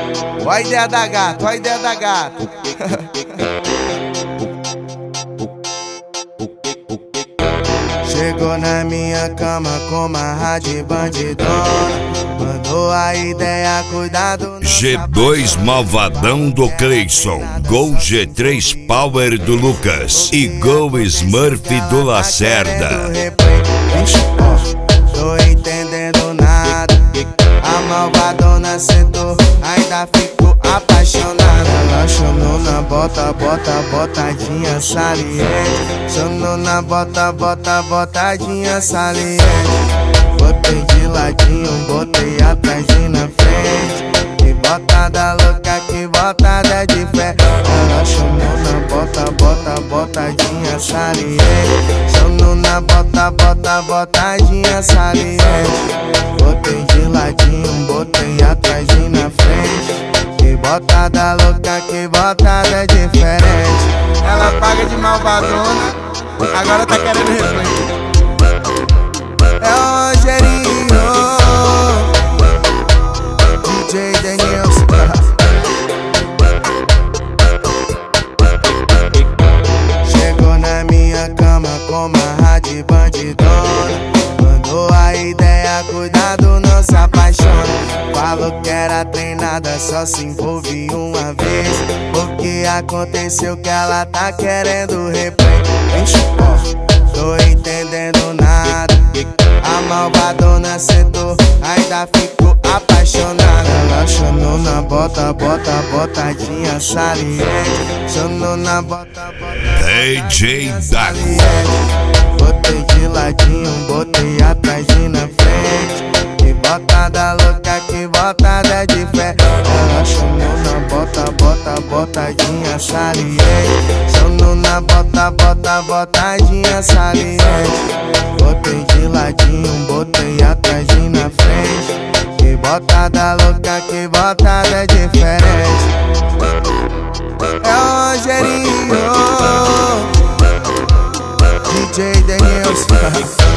Ó a ideia da gata, ó a ideia da gata. Chegou na minha cama com uma rádio bandidona, mandou a ideia, cuidado. G2 Malvadão do Cleison, Gol G3 Power do Lucas e Gol Smurf do Lacerda. Tô entendendo nada, a malvadona sentou, ainda ficou apaixonada. Ela chamou na bota, botadinha saliente. Chamou na bota, botadinha saliente. Botei de ladinho, botei atrás e na frente. Que botada louca, que botada de fé. Ela chamou na bota, botadinha saliente. Chamou na bota, botadinha saliente. Botei de ladinho, botei atrás e na frente. Que botada louca, que botada diferente. Ela paga de malvadona, agora tá querendo replay. É o Rogerinho, DJ Denilson. Chegou na minha cama com uma rádio bandidona, mandou a ideia, cuidado, não se apaixona. Falou que era treinada, só se envolve uma vez. O que aconteceu que ela tá querendo replay? Tô entendendo nada, a malvadona sentou, ainda ficou apaixonada. Ela chamou na bota, botadinha saliente. Chamou na bota, DJ Dago. Botei de ladinho, botei atrás e na frente. Que botada louca, que botada de fé. Ela chamou na bota, botadinha saliente. Chamou na bota, botadinha saliente. Botei de ladinho, botei atrás e na frente. Que botada louca, que botada diferente. É o Rogerinho, DJ Denilson.